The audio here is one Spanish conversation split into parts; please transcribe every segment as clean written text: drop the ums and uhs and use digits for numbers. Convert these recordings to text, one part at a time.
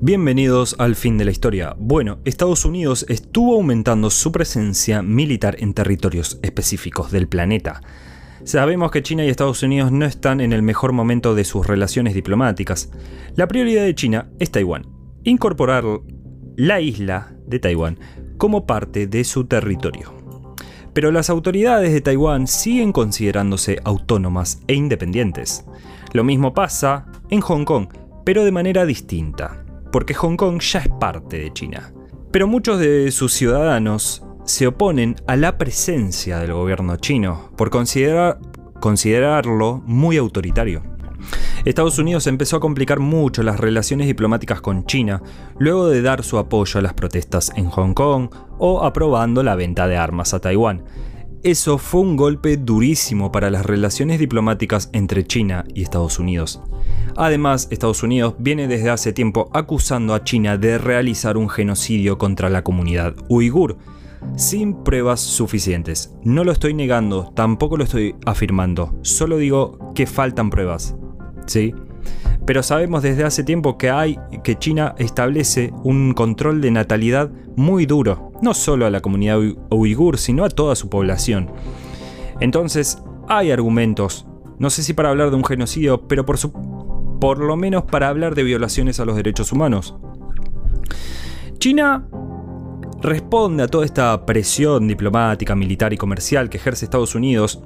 Bienvenidos al fin de la historia. Bueno, Estados Unidos estuvo aumentando su presencia militar en territorios específicos del planeta. Sabemos que China y Estados Unidos no están en el mejor momento de sus relaciones diplomáticas. La prioridad de China es Taiwán. Incorporar la isla de Taiwán como parte de su territorio. Pero las autoridades de Taiwán siguen considerándose autónomas e independientes. Lo mismo pasa en Hong Kong, pero de manera distinta, porque Hong Kong ya es parte de China. Pero muchos de sus ciudadanos se oponen a la presencia del gobierno chino por considerarlo muy autoritario. Estados Unidos empezó a complicar mucho las relaciones diplomáticas con China luego de dar su apoyo a las protestas en Hong Kong o aprobando la venta de armas a Taiwán. Eso fue un golpe durísimo para las relaciones diplomáticas entre China y Estados Unidos. Además, Estados Unidos viene desde hace tiempo acusando a China de realizar un genocidio contra la comunidad uigur, sin pruebas suficientes. No lo estoy negando, tampoco lo estoy afirmando, solo digo que faltan pruebas, ¿sí? Pero sabemos desde hace tiempo que China establece un control de natalidad muy duro, no solo a la comunidad uigur, sino a toda su población. Entonces, hay argumentos, no sé si para hablar de un genocidio, pero por lo menos para hablar de violaciones a los derechos humanos. China responde a toda esta presión diplomática, militar y comercial que ejerce Estados Unidos.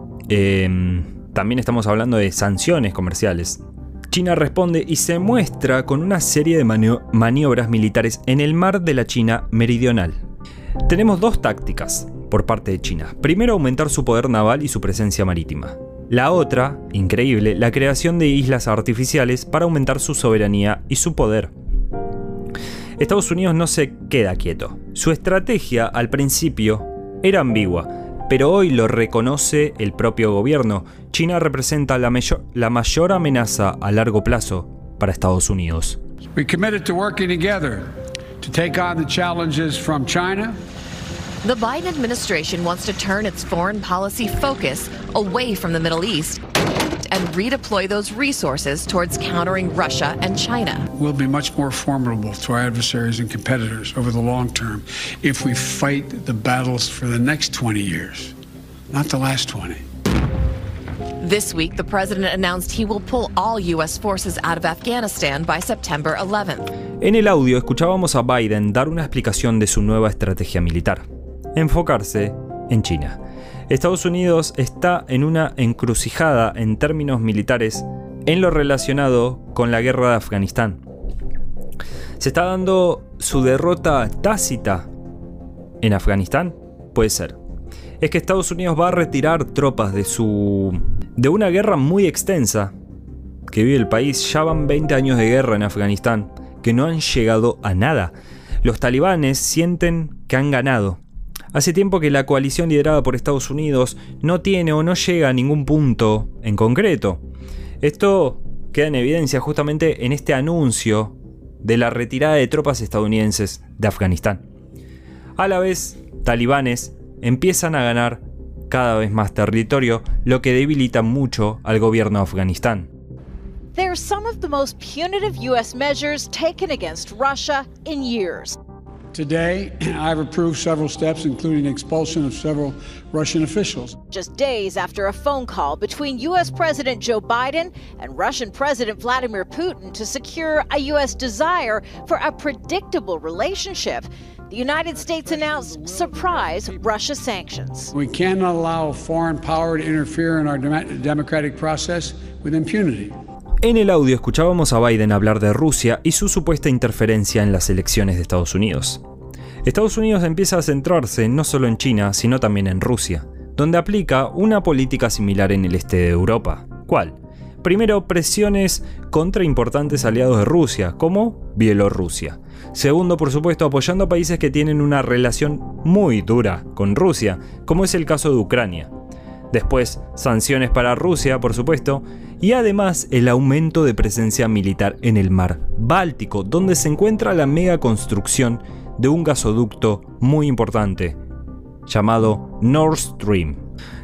También estamos hablando de sanciones comerciales. China responde y se muestra con una serie de maniobras militares en el mar de la China meridional. Tenemos dos tácticas por parte de China. Primero, aumentar su poder naval y su presencia marítima. La otra, increíble, la creación de islas artificiales para aumentar su soberanía y su poder. Estados Unidos no se queda quieto. Su estrategia al principio era ambigua, pero hoy lo reconoce el propio gobierno. China representa la mayor amenaza a largo plazo para Estados Unidos. We committed to working together to take on the challenges from China. The Biden administration wants to turn its foreign policy focus away from the Middle East and redeploy those resources towards countering Russia and China. We'll be much more formidable to our adversaries and competitors over the long term if we fight the battles for the next 20 years, not the last 20. This week, the president announced he will pull all U.S. forces out of Afghanistan by September 11th. En el audio escuchábamos a Biden dar una explicación de su nueva estrategia militar. Enfocarse en China. Estados Unidos está en una encrucijada en términos militares en lo relacionado con la guerra de Afganistán. ¿Se está dando su derrota tácita en Afganistán? Puede ser. Es que Estados Unidos va a retirar tropas de una guerra muy extensa que vive el país. Ya van 20 años de guerra en Afganistán que no han llegado a nada. Los talibanes sienten que han ganado. Hace tiempo que la coalición liderada por Estados Unidos no tiene o no llega a ningún punto en concreto. Esto queda en evidencia justamente en este anuncio de la retirada de tropas estadounidenses de Afganistán. A la vez, talibanes empiezan a ganar cada vez más territorio, lo que debilita mucho al gobierno de Afganistán. They're some of the most punitive U.S. measures taken against Russia in years. Today, I've approved several steps, including expulsion of several Russian officials. Just days after a phone call between U.S. President Joe Biden and Russian President Vladimir Putin to secure a U.S. desire for a predictable relationship, the United States announced surprise Russia sanctions. We cannot allow a foreign power to interfere in our democratic process with impunity. En el audio escuchábamos a Biden hablar de Rusia y su supuesta interferencia en las elecciones de Estados Unidos. Estados Unidos empieza a centrarse no solo en China, sino también en Rusia, donde aplica una política similar en el este de Europa. ¿Cuál? Primero, presiones contra importantes aliados de Rusia, como Bielorrusia. Segundo, por supuesto, apoyando a países que tienen una relación muy dura con Rusia, como es el caso de Ucrania. Después, sanciones para Rusia, por supuesto, y además el aumento de presencia militar en el mar Báltico, donde se encuentra la mega construcción de un gasoducto muy importante, llamado Nord Stream.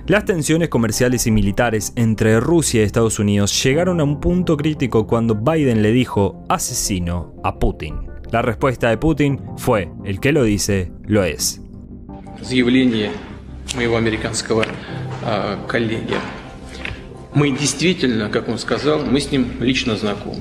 Las tensiones comerciales y militares entre Rusia y Estados Unidos llegaron a un punto crítico cuando Biden le dijo asesino a Putin. La respuesta de Putin fue: el que lo dice, lo es. Заявление моего американского коллеги. Мы действительно, как он сказал, мы с ним лично знакомы.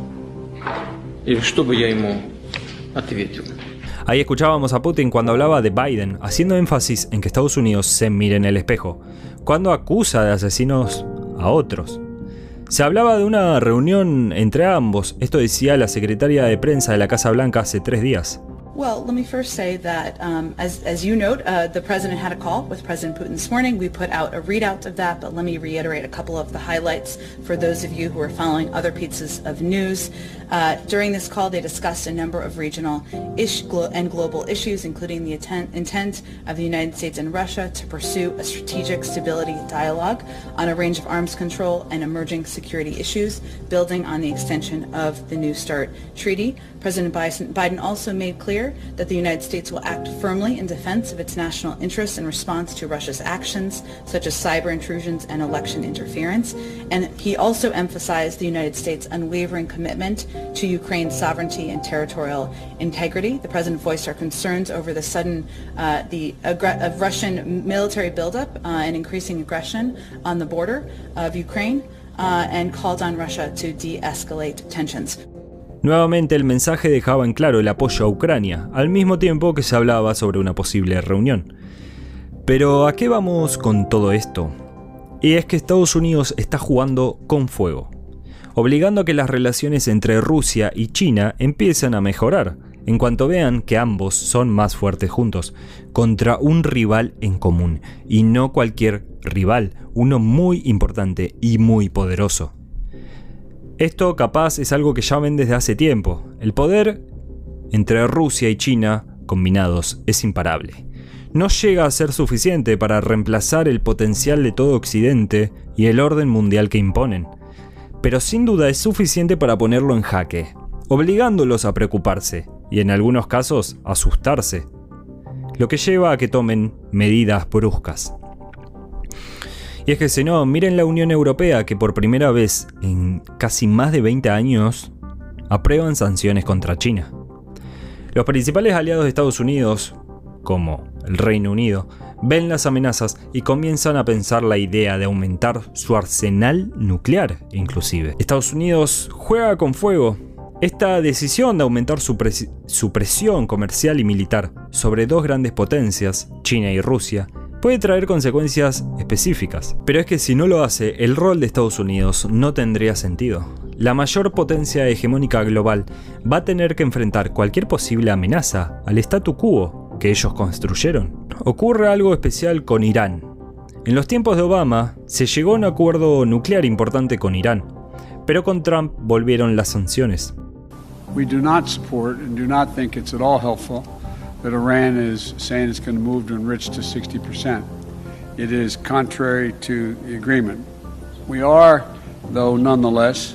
И что бы я ему ответил? Ahí escuchábamos a Putin cuando hablaba de Biden, haciendo énfasis en que Estados Unidos se mire en el espejo, cuando acusa de asesinos a otros. Se hablaba de una reunión entre ambos, esto decía la secretaria de prensa de la Casa Blanca hace 3 días. Well, let me first say that, as you note, the president had a call with President Putin this morning. We put out a readout of that, but let me reiterate a couple of the highlights for those of you who are following other pieces of news. During this call, they discussed a number of regional and global issues, including the intent of the United States and Russia to pursue a strategic stability dialogue on a range of arms control and emerging security issues, building on the extension of the New START treaty. President Biden also made clear that the United States will act firmly in defense of its national interests in response to Russia's actions, such as cyber intrusions and election interference. And he also emphasized the United States' unwavering commitment to Ukraine's sovereignty and territorial integrity. The president voiced our concerns over the sudden of Russian military buildup and increasing aggression on the border of Ukraine and called on Russia to de-escalate tensions. Nuevamente el mensaje dejaba en claro el apoyo a Ucrania, al mismo tiempo que se hablaba sobre una posible reunión. Pero ¿a qué vamos con todo esto? Y es que Estados Unidos está jugando con fuego, obligando a que las relaciones entre Rusia y China empiecen a mejorar, en cuanto vean que ambos son más fuertes juntos, contra un rival en común, y no cualquier rival, uno muy importante y muy poderoso. Esto capaz es algo que ya ven desde hace tiempo. El poder entre Rusia y China combinados es imparable. No llega a ser suficiente para reemplazar el potencial de todo Occidente y el orden mundial que imponen, pero sin duda es suficiente para ponerlo en jaque, obligándolos a preocuparse y en algunos casos a asustarse, lo que lleva a que tomen medidas bruscas. Y es que si no, miren la Unión Europea, que por primera vez en casi más de 20 años aprueban sanciones contra China. Los principales aliados de Estados Unidos, como el Reino Unido, ven las amenazas y comienzan a pensar la idea de aumentar su arsenal nuclear, inclusive. Estados Unidos juega con fuego. Esta decisión de aumentar su presión comercial y militar sobre dos grandes potencias, China y Rusia, puede traer consecuencias específicas. Pero es que si no lo hace, el rol de Estados Unidos no tendría sentido. La mayor potencia hegemónica global va a tener que enfrentar cualquier posible amenaza al statu quo que ellos construyeron. Ocurre algo especial con Irán. En los tiempos de Obama se llegó a un acuerdo nuclear importante con Irán, pero con Trump volvieron las sanciones. We do not support and do not think it's at all helpful that Iran is saying it's going to move to enrich to 60%. It is contrary to the agreement. We are, though, nonetheless,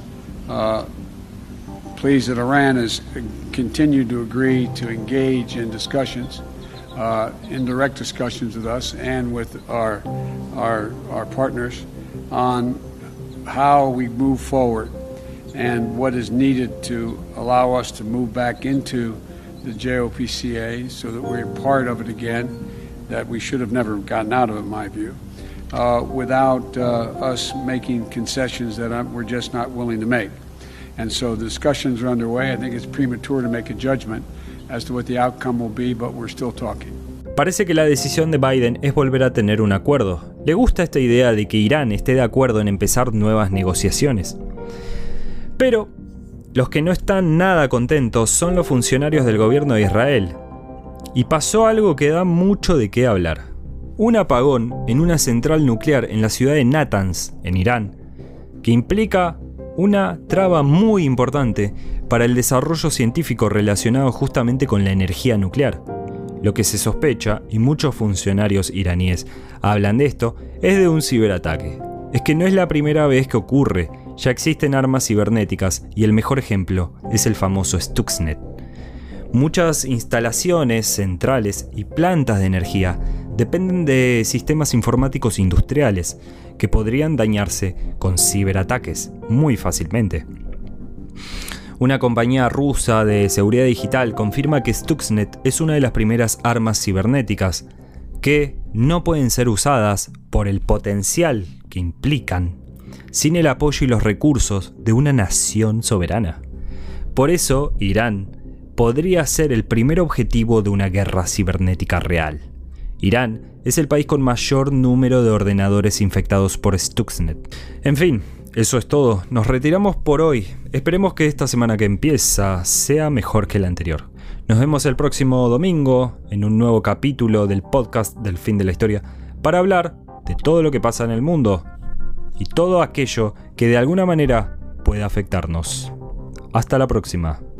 pleased that Iran has continued to agree to engage in discussions, in direct discussions with us and with our partners on how we move forward and what is needed to allow us to move back into the JOPCA so that we're part of it again, that we should have never gotten out of it, in my view, without us making concessions that we're just not willing to make. And so the discussions are underway. I think it's premature to make a judgment as to what the outcome will be, but we're still talking. Parece que la decisión de Biden es volver a tener un acuerdo. Le gusta esta idea de que Irán esté de acuerdo en empezar nuevas negociaciones. Pero los que no están nada contentos son los funcionarios del gobierno de Israel. Y pasó algo que da mucho de qué hablar. Un apagón en una central nuclear en la ciudad de Natanz, en Irán, que implica una traba muy importante para el desarrollo científico relacionado justamente con la energía nuclear. Lo que se sospecha, y muchos funcionarios iraníes hablan de esto, es de un ciberataque. Es que no es la primera vez que ocurre, ya existen armas cibernéticas y el mejor ejemplo es el famoso Stuxnet. Muchas instalaciones centrales y plantas de energía dependen de sistemas informáticos industriales que podrían dañarse con ciberataques muy fácilmente. Una compañía rusa de seguridad digital confirma que Stuxnet es una de las primeras armas cibernéticas que no pueden ser usadas por el potencial que implican sin el apoyo y los recursos de una nación soberana. Por eso, Irán podría ser el primer objetivo de una guerra cibernética real. Irán es el país con mayor número de ordenadores infectados por Stuxnet. En fin, eso es todo. Nos retiramos por hoy. Esperemos que esta semana que empieza sea mejor que la anterior. Nos vemos el próximo domingo en un nuevo capítulo del podcast del fin de la historia para hablar de todo lo que pasa en el mundo y todo aquello que de alguna manera pueda afectarnos. Hasta la próxima.